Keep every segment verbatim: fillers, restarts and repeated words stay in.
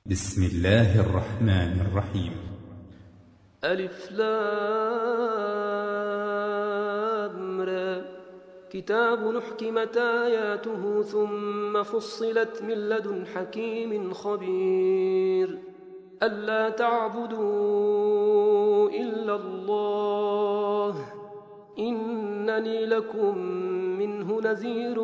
بسم الله الرحمن الرحيم. ألف لام را. كتاب أحكمت آياته ثم فصلت من لدن حكيم خبير ألا تعبدوا إلا الله إنني لكم منه نذير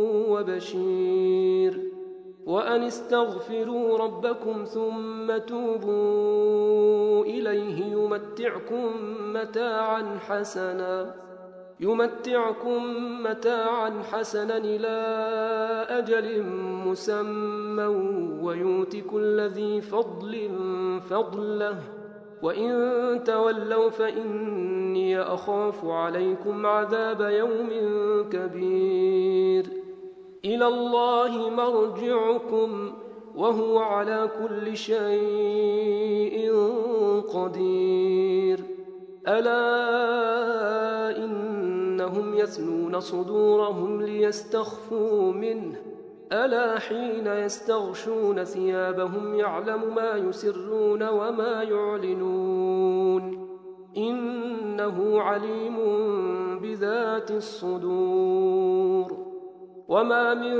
وبشير وأن استغفروا ربكم ثم توبوا إليه يمتعكم متاعا حسنا يمتعكم متاعا حسنا إلى أجل مسمى ويؤت كل ذي فضل فضله وإن تولوا فإني أخاف عليكم عذاب يوم كبير إلى الله مرجعكم وهو على كل شيء قدير ألا إنهم يثنون صدورهم ليستخفوا منه ألا حين يستغشون ثيابهم يعلم ما يسرون وما يعلنون إنه عليم بذات الصدور وما من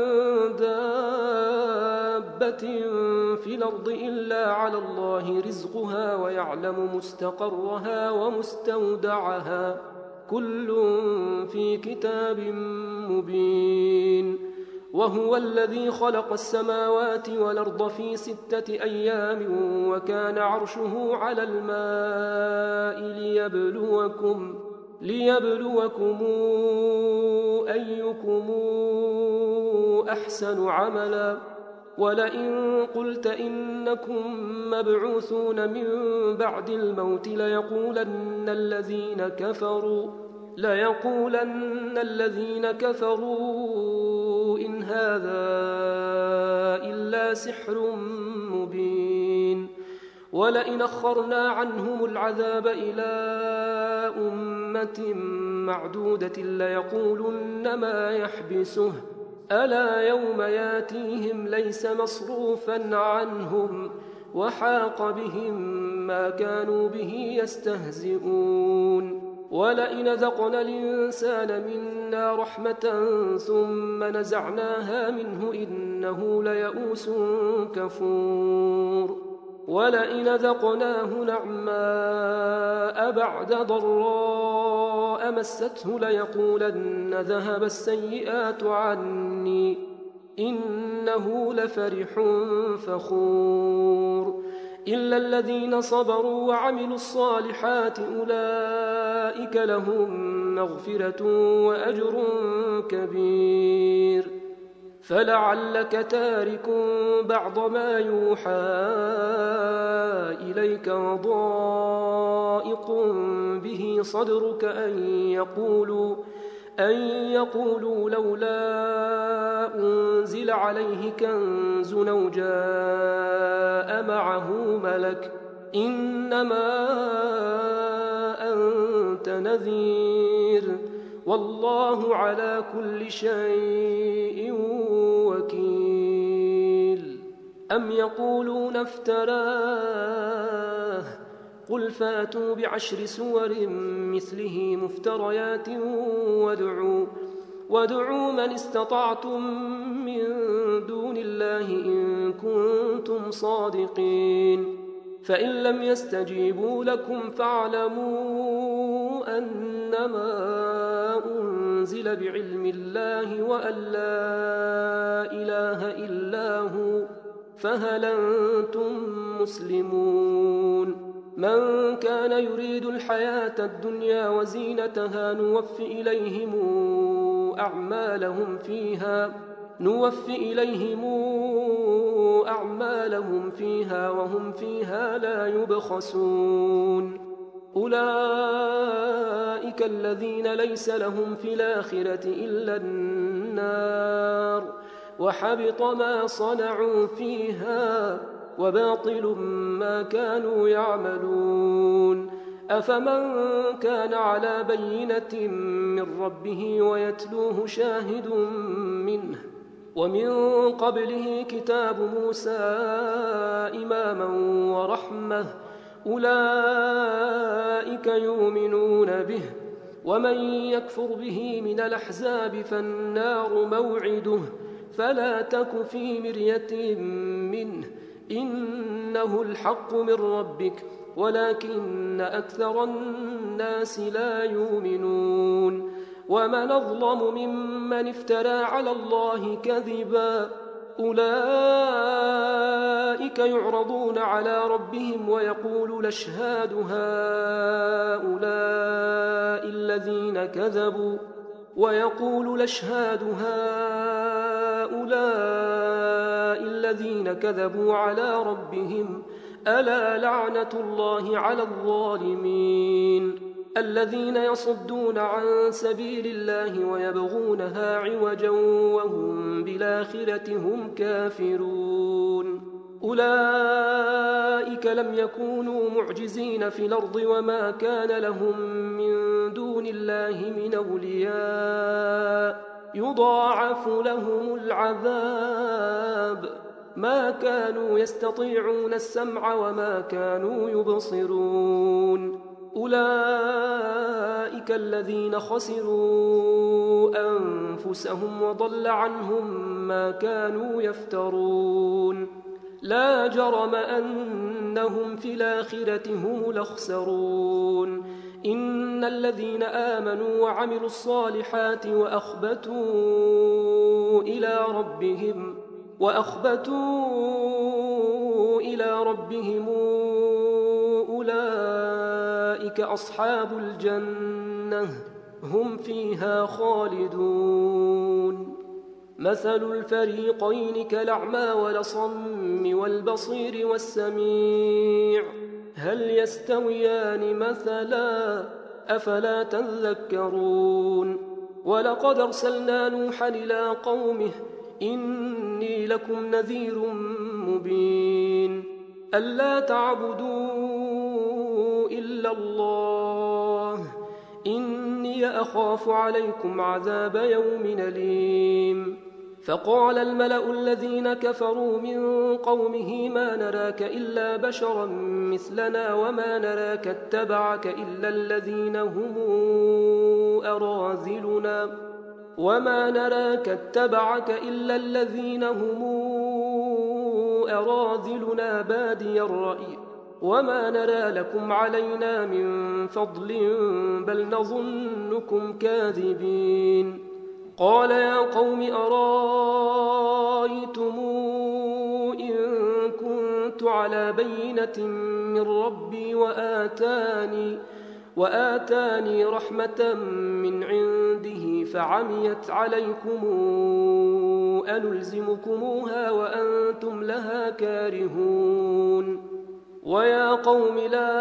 دابة في الأرض إلا على الله رزقها ويعلم مستقرها ومستودعها كل في كتاب مبين وهو الذي خلق السماوات والأرض في ستة أيام وكان عرشه على الماء ليبلوكم ليبلوكم أيكم أحسن عملا ولئن قلت إنكم مبعوثون من بعد الموت ليقولن الذين كفروا ليقولن الذين كفروا إن هذا إلا سحر مبين ولئن أخرنا عنهم العذاب إلى أمة معدودة ليقولن ما يحبسه ألا يوم ياتيهم ليس مصروفا عنهم وحاق بهم ما كانوا به يستهزئون ولئن ذقنا الإنسان منا رحمة ثم نزعناها منه إنه ليئوس كفور ولئن ذقناه نعماء بعد ضراء مسته ليقولن ذهب السيئات عني إنه لفرح فخور إلا الذين صبروا وعملوا الصالحات أولئك لهم مغفرة وأجر كبير فلعلك تارك بعض ما يوحى إليك وضائق به صدرك أن يقولوا أن يقولوا لولا أنزل عليه كنز أو جاء معه ملك إنما أنت نذير والله على كل شيء وكيل أم يقولون افتراه قل فاتوا بعشر سور مثله مفتريات وادعوا وادعوا من استطعتم من دون الله إن كنتم صادقين فإن لم يستجيبوا لكم فاعلموا أنما أنزل بعلم الله وأن لا إله إلا هو فهل أنتم مسلمون من كان يريد الحياة الدنيا وزينتها نوف إليهم أعمالهم فيها نوف إليهم أعمالهم فيها وهم فيها لا يبخسون أولئك الذين ليس لهم في الآخرة إلا النار وحبط ما صنعوا فيها وباطل ما كانوا يعملون أفمن كان على بينة من ربه ويتلوه شاهد منه ومن قبله كتاب موسى إماما ورحمة أولئك يؤمنون به ومن يكفر به من الأحزاب فالنار موعده فلا تك في مرية منه إنه الحق من ربك ولكن أكثر الناس لا يؤمنون ومن أظلم ممن افترى على الله كذبا أولئك يعرضون على ربهم ويقول الأشهاد هؤلاء الذين كذبوا ويقول الأشهاد هؤلاء الذين كذبوا على ربهم ألا لعنة الله على الظالمين الذين يصدون عن سبيل الله ويبغونها عوجا وهم بالآخرة هم كافرون أولئك لم يكونوا معجزين في الأرض وما كان لهم من دون الله من أولياء يضاعف لهم العذاب ما كانوا يستطيعون السمع وما كانوا يبصرون أولئك الذين خسروا أنفسهم وضل عنهم ما كانوا يفترون لا جرم أنهم في الآخرة هم الأخسرون إن الذين آمنوا وعملوا الصالحات وأخبتوا إلى ربهم وأخبتوا إلى ربهم أولئك أصحاب الجنة هم فيها خالدون مثل الفريقين كالأعمى والأصم والبصير والسميع هل يستويان مثلا أفلا تذكرون ولقد أرسلنا نوحا إلى قومه إني لكم نذير مبين ألا تعبدوا إلا الله إني أخاف عليكم عذاب يوم أليم فقال الملأ الذين كفروا من قومه ما نراك إلا بشرا مثلنا وما نراك اتبعك إلا الذين هم أراذلنا وما نراك اتبعك إلا الذين هم أراذلنا بادي الرأي وما نرى لكم علينا من فضل بل نظنكم كاذبين قال يا قوم أرايتم إن كنت على بينة من ربي وآتاني وآتاني رحمة من عنده فعميت عليكم أنلزمكموها وأنتم لها كارهون ويا قوم لا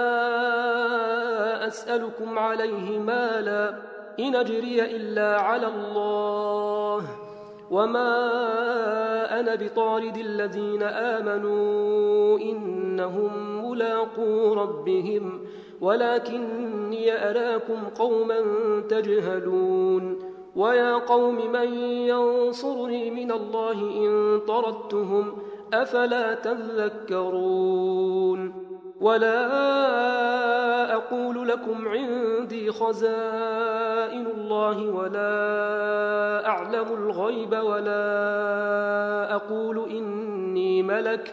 أسألكم عليه مالا إن أجري إلا على الله وما أنا بطارد الذين آمنوا إنهم ملاقو ربهم ولكني أراكم قوما تجهلون ويا قوم من ينصرني من الله إن طردتهم أفلا تذكرون ولا أقول لكم عندي خزائن الله ولا أعلم الغيب ولا أقول إني ملك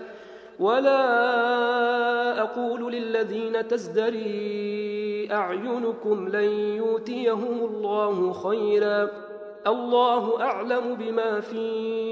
ولا أقول للذين تزدري أعينكم لن يؤتيهم الله خيرا الله أعلم بما في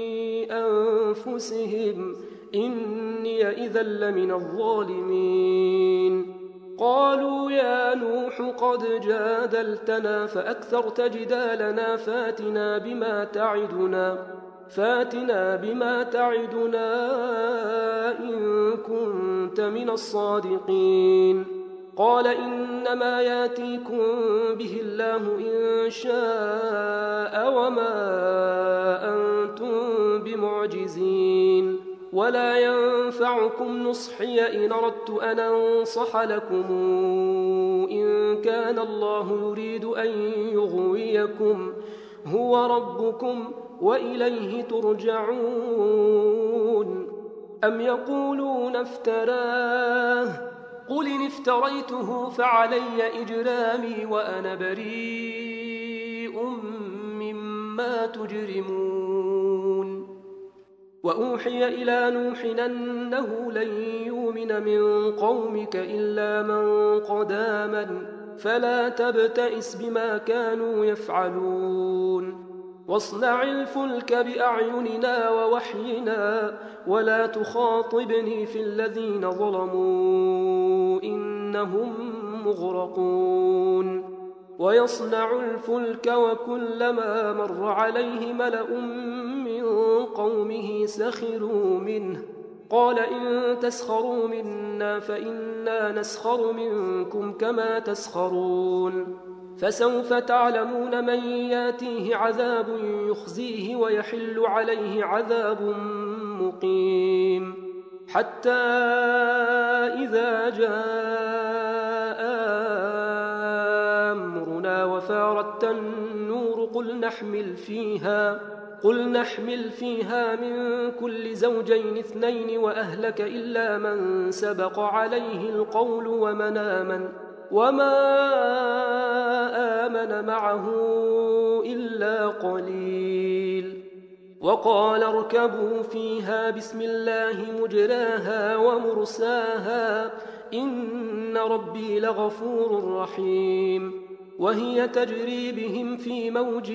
أنفسهم إني إذا لمن الظالمين قالوا يا نوح قد جادلتنا فأكثرت جدالنا فاتنا بما تعدنا فاتنا بما تعدنا إن كنت من الصادقين قال إنما ياتيكم به الله إن شاء وما أنتم بمعجزين ولا ينفعكم نصحي إن أردت أن أنصح لكم إن كان الله يريد أن يغويكم هو ربكم وإليه ترجعون أم يقولون افتراه قل إن افتريته فعلي إجرامي وأنا بريء مما تجرمون وأوحي إلى نوح أنه لن يؤمن من قومك إلا من قد آمن فلا تبتئس بما كانوا يفعلون واصنع الفلك بأعيننا ووحينا ولا تخاطبني في الذين ظلموا إنهم مغرقون ويصنع الفلك وكلما مر عليه ملأ من قومه سخروا منه قال إن تسخروا منا فإنا نسخر منكم كما تسخرون فسوف تعلمون من ياتيه عذاب يخزيه ويحل عليه عذاب مقيم حتى إذا جاء أمرنا وفارت النور قل نحمل فيها قل نحمل فيها من كل زوجين اثنين وأهلك إلا من سبق عليه القول ومن آمن وما آمن معه إلا قليل وقال اركبوا فيها بسم الله مجراها ومرساها إن ربي لغفور رحيم وهي تجري بهم في موج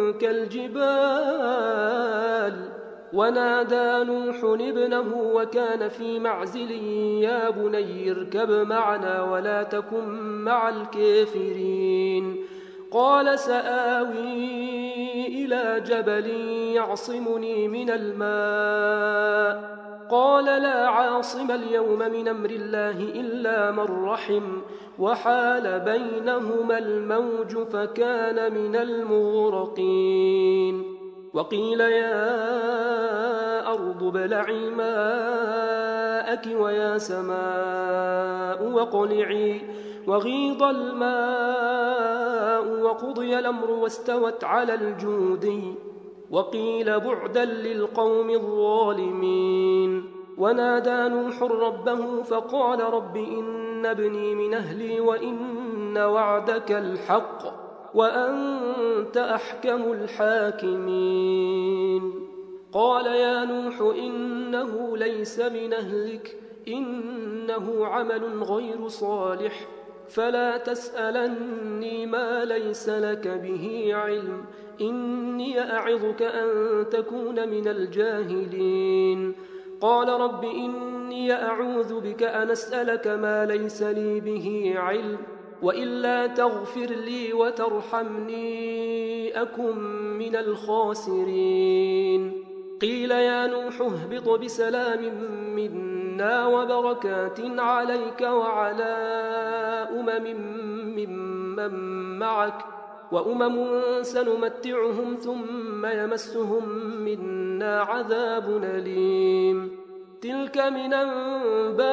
كالجبال ونادى نوح ابنه وكان في معزل يا بني اركب معنا ولا تكن مع الكافرين قال سآوي إلى جبل يعصمني من الماء قال لا عاصم اليوم من أمر الله إلا من رحم وحال بينهما الموج فكان من المغرقين وقيل يا أرض ابلعي ماءك ويا سماء واقلعي وغيض الماء وقضي الأمر واستوت على الجودي وقيل بعدا للقوم الظالمين ونادى نوح ربه فقال رب إن ابني من أهلي وإن وعدك الحق وأنت أحكم الحاكمين قال يا نوح إنه ليس من أهلك إنه عمل غير صالح فلا تسألني ما ليس لك به علم إني أعظك أن تكون من الجاهلين قال رب إني أعوذ بك أن أسألك ما ليس لي به علم وإلا تغفر لي وترحمني أكن من الخاسرين قيل يا نوح اهبط بسلام منا وبركات عليك وعلى أمم ممن معك وأمم سنمتعهم ثم يمسهم منا عذاب أليم تلك من أنباء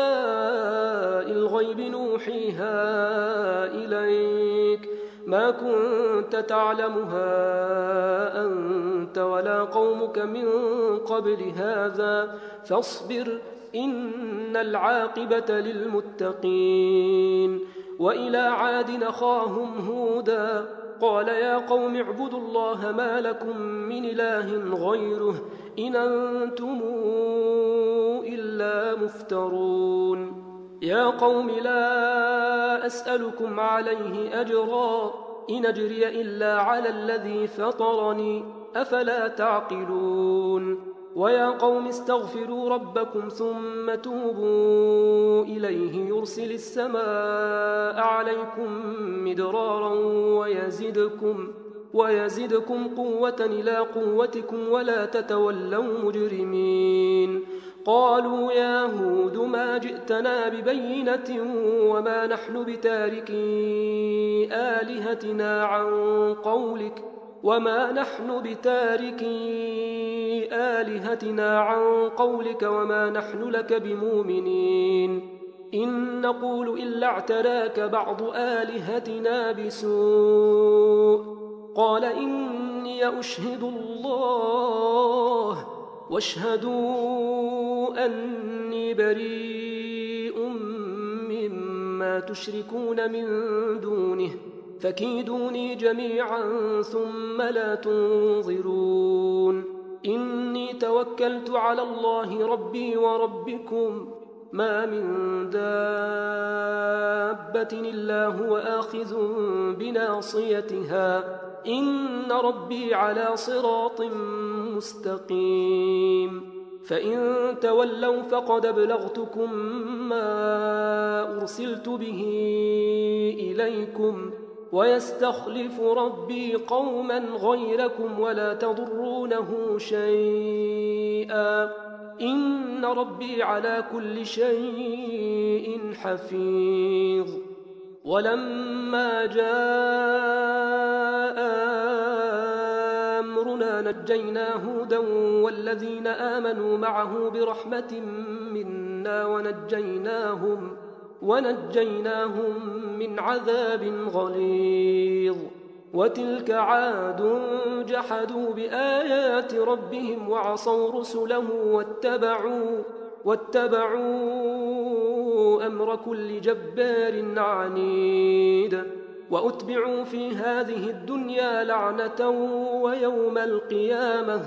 الغيب نوحيها إليك ما كنت تعلمها أنت ولا قومك من قبل هذا فاصبر إن العاقبة للمتقين وإلى عاد أخاهم هودا قال يا قوم اعبدوا الله ما لكم من إله غيره إن أنتم إلا مفترون يا قوم لا أسألكم عليه أجرا إن أجري إلا على الذي فطرني أفلا تعقلون ويا قوم استغفروا ربكم ثم توبوا إليه يرسل السماء عليكم مدرارا ويزدكم, ويزدكم قوة إلى قوتكم ولا تتولوا مجرمين قالوا يا هود ما جئتنا ببينة وما نحن بتاركي آلهتنا عن قولك وما نحن بتاركي آلهتنا عن قولك وما نحن لك بمؤمنين إن نقول إلا اعتراك بعض آلهتنا بسوء قال إني أشهد الله واشهدوا أني بريء مما تشركون من دونه فكيدوني جميعا ثم لا تنظرون إني توكلت على الله ربي وربكم ما من دابة إلا هو آخذ بناصيتها إن ربي على صراط مستقيم فإن تولوا فقد أبلغتكم ما أرسلت به إليكم ويستخلف ربي قوما غيركم ولا تضرونه شيئا إن ربي على كل شيء حفيظ ولما جاء أمرنا نجينا هودا والذين آمنوا معه برحمة منا ونجيناهم ونجيناهم من عذاب غليظ وتلك عاد جحدوا بآيات ربهم وعصوا رسله واتبعوا واتبعوا أمر كل جبار عنيد وأتبعوا في هذه الدنيا لعنة ويوم القيامة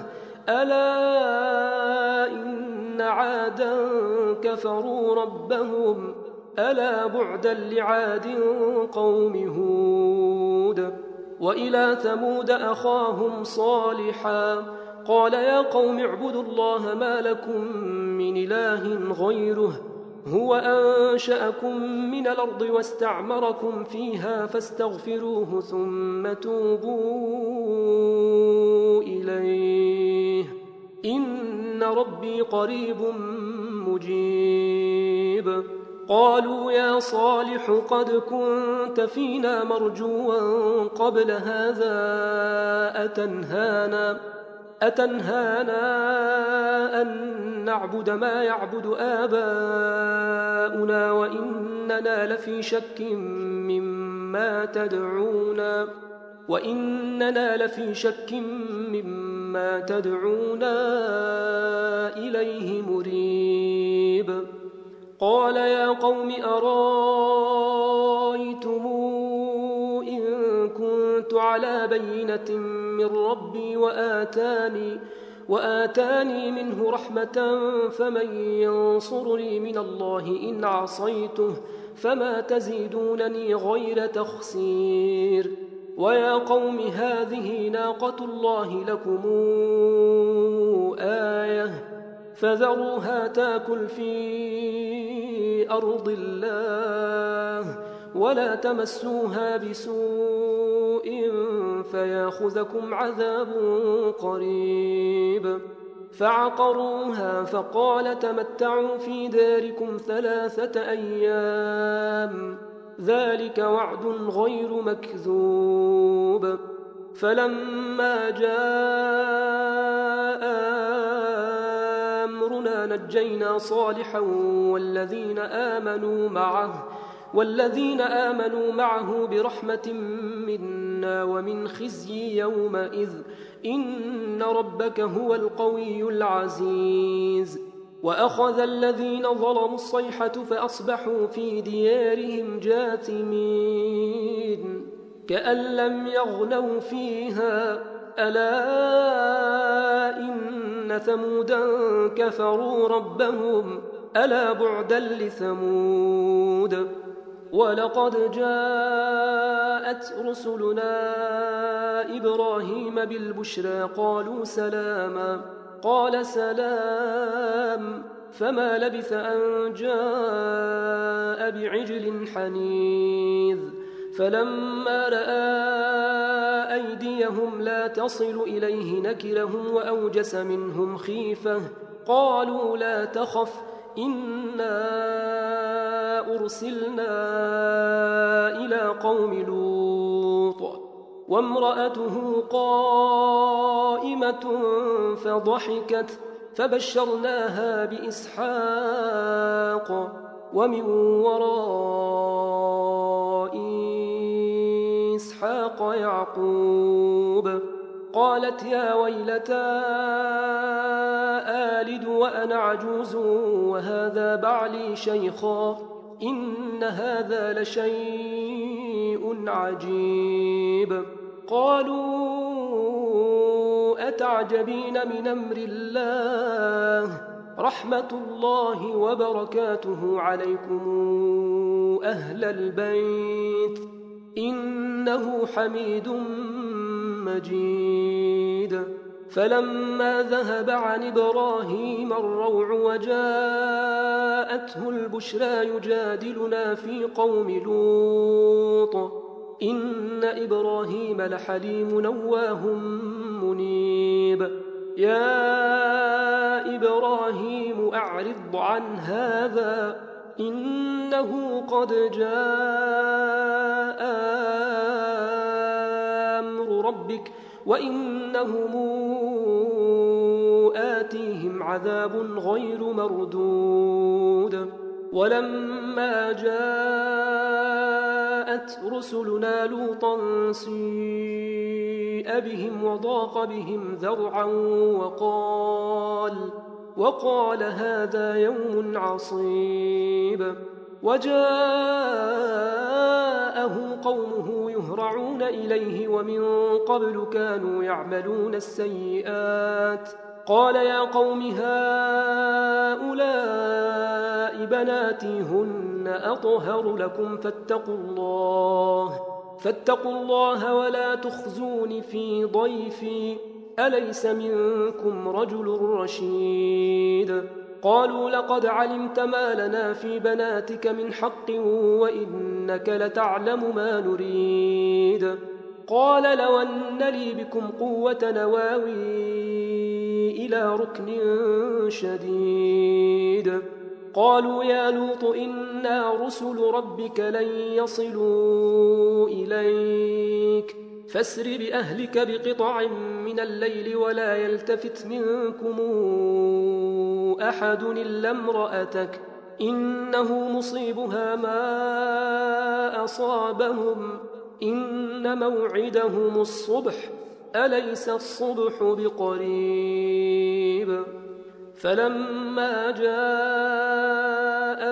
ألا إن عادا كفروا ربهم ألا بعدا لعاد قوم هود وإلى ثمود أخاهم صالحا قال يا قوم اعبدوا الله ما لكم من إله غيره هو أنشأكم من الأرض واستعمركم فيها فاستغفروه ثم توبوا إليه إن ربي قريب مجيب قالوا يا صالح قد كنت فينا مرجوا قبل هذا أتنهانا أتنهانا أن نعبد ما يعبد آباؤنا وإننا لفي شك مما تدعونا وإننا لفي شك مما تدعونا إليه مريب قال يا قوم أرايتم إن كنت على بينة من ربي وآتاني, وآتاني منه رحمة فمن ينصرني من الله إن عصيته فما تزيدونني غير تخسير ويا قوم هذه ناقة الله لكم آية فذروها تاكل في أرض الله ولا تمسوها بسوء فياخذكم عذاب قريب فعقروها فقال تمتعوا في داركم ثلاثة أيام ذلك وعد غير مكذوب فلما جاء أمرنا نجينا صالحا والذين آمنوا معه والذين آمنوا معه برحمة منا ومن خزي يومئذ إن ربك هو القوي العزيز وأخذ الذين ظلموا الصيحة فأصبحوا في ديارهم جاثمين كأن لم يغنوا فيها ألا إن ثمودا كفروا ربهم ألا بعدا لثمود ولقد جاءت رسلنا إبراهيم بالبشرى قالوا سلاما قال سلام فما لبث أن جاء بعجل حنيذ فلما رأى أيديهم لا تصل إليه نكرهم وأوجس منهم خيفة قالوا لا تخف إنا أرسلنا إلى قوم لوط وامرأته قائمة فضحكت فبشرناها بإسحاق ومن وراء إسحاق يعقوب قالت يا ويلتى آلد وأنا عجوز وهذا بعلي شيخا إن هذا لشيء عجيب. قالوا أتعجبين من أمر الله رحمة الله وبركاته عليكم أهل البيت إنه حميد مجيد. فلما ذهب عن إبراهيم الروع وجاءته البشرى يجادلنا في قوم لوط إن إبراهيم لحليم نواه منيب. يا إبراهيم أعرض عن هذا إنه قد جاء أمر ربك وإنهم آتيهم عذاب غير مردود. ولما جاءت رسلنا لوطا سيء بهم وضاق بهم ذرعا وقال وقال هذا يوم عصيب. وجاءه قومه يهرعون إليه ومن قبل كانوا يعملون السيئات. قال يا قوم هؤلاء بناتي هن أطهر لكم فاتقوا الله فاتقوا الله ولا تخزون في ضيفي أليس منكم رجل رشيد. قالوا لقد علمت ما لنا في بناتك من حق وإنك لتعلم ما نريد. قال لو أن لي بكم قوة نواوي إلى ركن شديد. قالوا يا لوط إنا رسل ربك لن يصلوا إليك فاسر بأهلك بقطع من الليل ولا يلتفت منكم أحد إلا امرأتك إنه مصيبها ما أصابهم إن موعدهم الصبح أليس الصبح بقريب. فلما جاء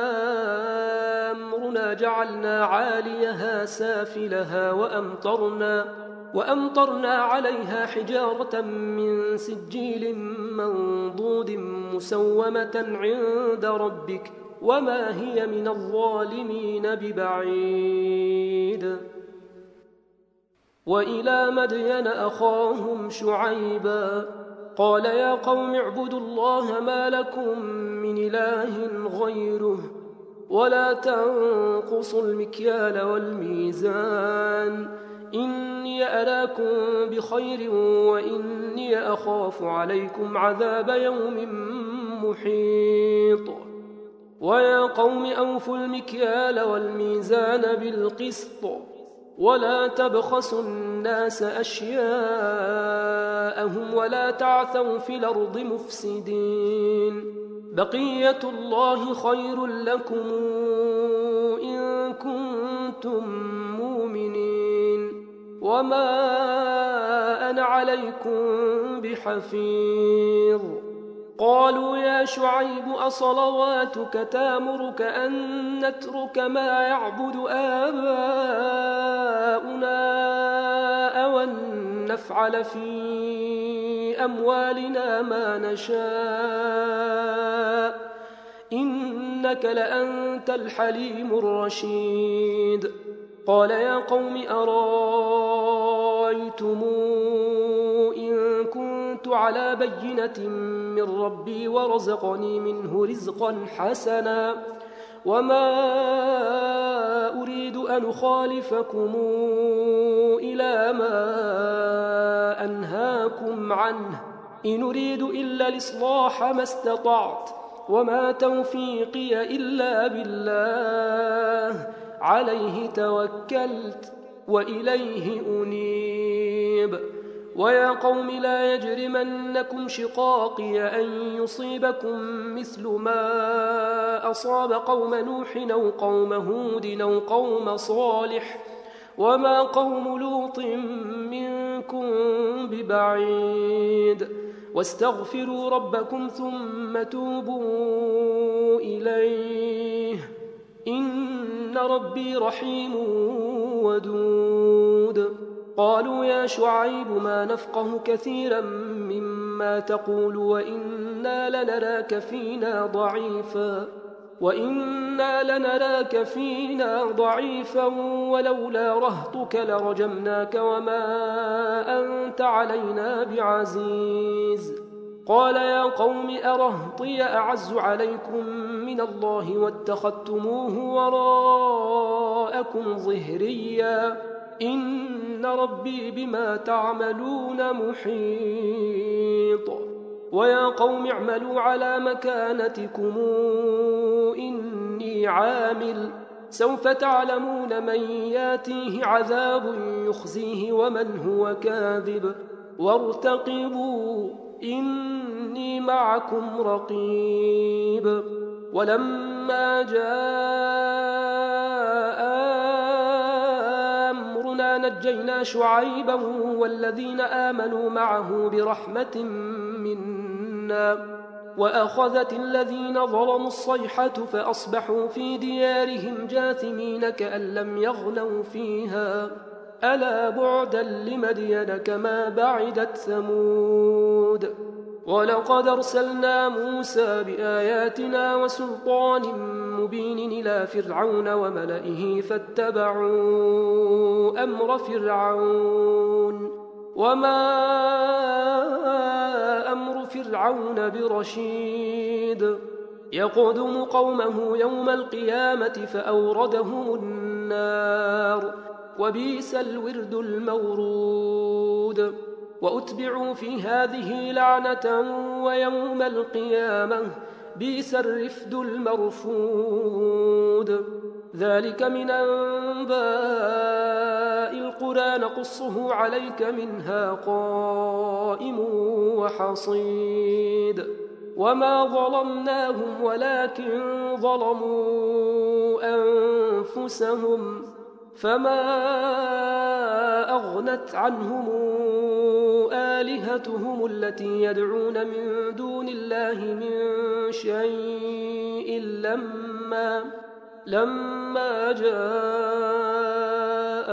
أمرنا جعلنا عاليها سافلها وأمطرنا, وأمطرنا عليها حجارة من سجيل منضود مسومة عند ربك وما هي من الظالمين ببعيد. وإلى مدين أخاهم شعيبا قال يا قوم اعبدوا الله ما لكم من إله غيره ولا تنقصوا المكيال والميزان إني أراكم بخير وإني أخاف عليكم عذاب يوم محيط. ويا قوم أوفوا المكيال والميزان بالقسط ولا تبخسوا الناس أشياءهم ولا تعثوا في الأرض مفسدين بقية الله خير لكم إن كنتم مؤمنين وما أنا عليكم بحفيظ. قالوا يا شعيب أصلواتك تامرك أن نترك ما يعبد آباؤنا أو أن نفعل في أموالنا ما نشاء إنك لأنت الحليم الرشيد. قال يا قوم أرايتم إن كنت على بينة من ربي ورزقني منه رزقا حسنا وما أريد أن أخالفكم إلى ما أنهاكم عنه إن أريد إلا الإصلاح ما استطعت وما توفيقي إلا بالله عليه توكلت وإليه أنيب. ويا قوم لا يجرمنكم شقاقي أن يصيبكم مثل ما أصاب قوم نوح أو قوم هود أو قوم صالح وما قوم لوط منكم ببعيد واستغفروا ربكم ثم توبوا إليه إن ربي رحيم ودود. قالوا يا شعيب ما نفقه كثيرا مما تقول وإنا لنراك فينا ضعيفا وإنا لنراك فينا ضعيفا ولولا رهطك لرجمناك وما أنت علينا بعزيز. قال يا قوم أرهطي أعز عليكم من الله واتخذتموه وراءكم ظهريا إن ربي بما تعملون محيط. ويا قوم اعملوا على مكانتكم إني عامل سوف تعلمون من ياتيه عذاب يخزيه ومن هو كاذب وارتقبوا إني معكم رقيب. ولما جاء أمرنا نجينا شعيبا والذين آمنوا معه برحمة منا وأخذت الذين ظلموا الصيحة فأصبحوا في ديارهم جاثمين كأن لم يغنوا فيها ألا بعدا لمدين كما بعدت ثمود. ولقد أرسلنا موسى بآياتنا وسلطان مبين إلى فرعون وملئه فاتبعوا أمر فرعون وما أمر فرعون برشيد. يقدم قومه يوم القيامة فأوردهم النار وبئس الورد المورود. وأتبعوا في هذه لعنة ويوم القيامة بئس الرفد المرفود. ذلك من أنباء القرى نقصه عليك منها قائم وحصيد. وما ظلمناهم ولكن ظلموا أنفسهم فما أغنت عنهم آلهتهم التي يدعون من دون الله من شيء لما لما جاء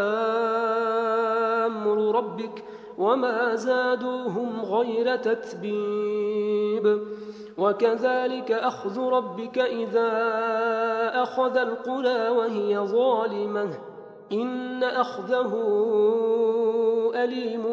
أمر ربك وما زادوهم غير تتبيب. وكذلك أخذ ربك إذا أخذ القرى وهي ظالمة إن أخذه أليم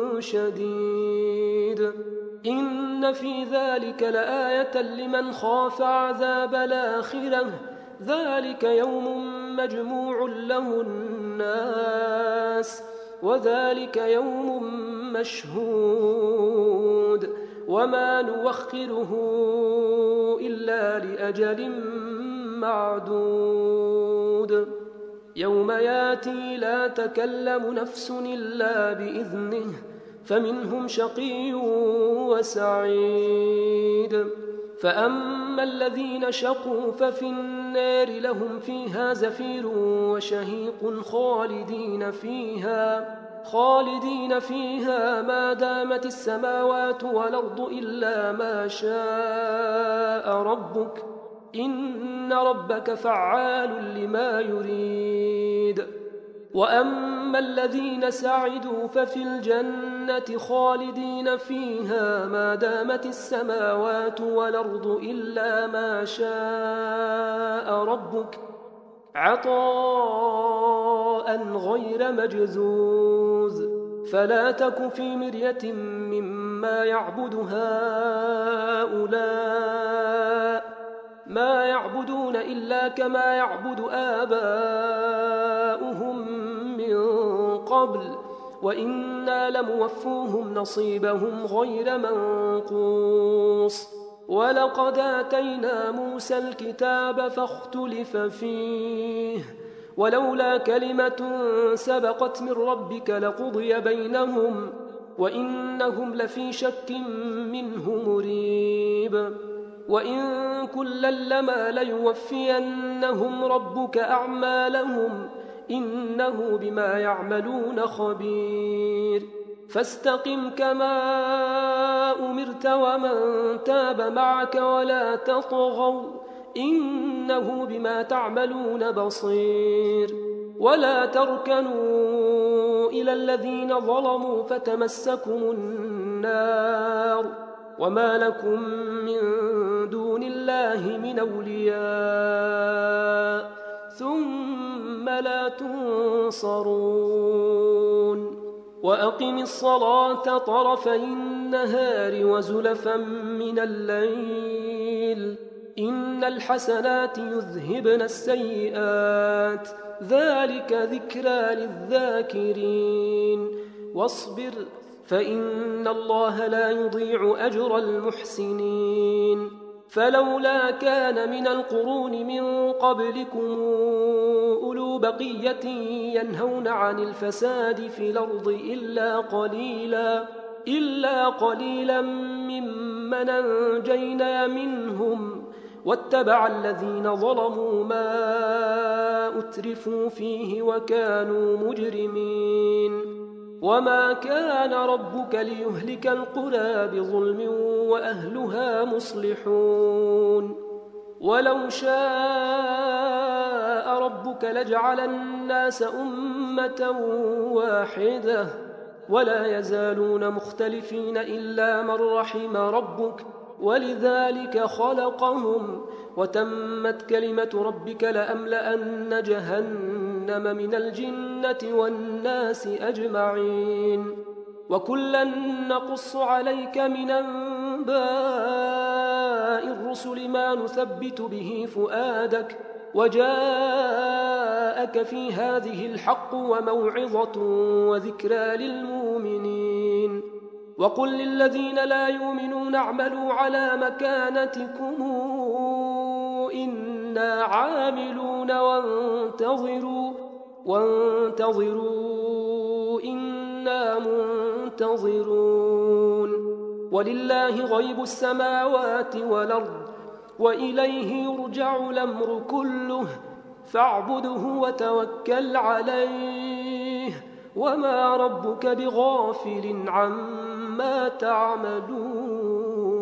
شديد. إن في ذلك لآية لمن خاف عذاب الآخرة ذلك يوم مجموع له الناس وذلك يوم مشهود وما نوخره إلا لأجل معدود. يوم ياتي لا تكلم نفس إلا بإذنه فمنهم شقي وسعيد. فأما الذين شقوا ففي النار لهم فيها زفير وشهيق خالدين فيها خالدين فيها ما دامت السماوات والأرض إلا ما شاء ربك إن ربك فعال لما يريد. وأما الذين سعدوا ففي الجنة خالدين فيها ما دامت السماوات والأرض إلا ما شاء ربك عطاء غير مجذوذ. فلا تك في مرية مما يعبد هؤلاء ما يعبدون إلا كما يعبد آباؤهم من قبل وإنا لموفوهم نصيبهم غير منقوص. ولقد آتينا موسى الكتاب فاختلف فيه ولولا كلمة سبقت من ربك لقضي بينهم وإنهم لفي شك منه مريب. وإن كلا لما ليوفينهم ربك أعمالهم إنه بما يعملون خبير فاستقم كما أمرت ومن تاب معك ولا تطغوا إنه بما تعملون بصير ولا تركنوا إلى الذين ظلموا فتمسكم النار وما لكم من دون الله من أولياء ثم لا تنصرون وأقم الصلاة طرفي النهار وزلفا من الليل إن الحسنات يذهبن السيئات ذلك ذكرى للذاكرين واصبر فإن الله لا يضيع أجر المحسنين فلولا كان من القرون من قبلكم أولو بقية ينهون عن الفساد في الأرض إلا قليلا إلا قليلا ممن أنجينا منهم واتبع الذين ظلموا ما أترفوا فيه وكانوا مجرمين وما كان ربك ليهلك القرى بظلم وأهلها مصلحون ولو شاء ربك لجعل الناس أمة واحدة ولا يزالون مختلفين إلا من رحم ربك ولذلك خلقهم وتمت كلمة ربك لأملأن جهنم من الجنة والناس أجمعين وكلا نقص عليك من أنباء الرسل ما نثبت به فؤادك وجاءك في هذه الحق وموعظة وذكرى للمؤمنين وقل للذين لا يؤمنون اعملوا على مكانتكم إنا عاملون وانتظروا وانتظروا إنا منتظرون ولله غيب السماوات والأرض وإليه يرجع الأمر كله فاعبده وتوكل عليه وما ربك بغافل عما تعملون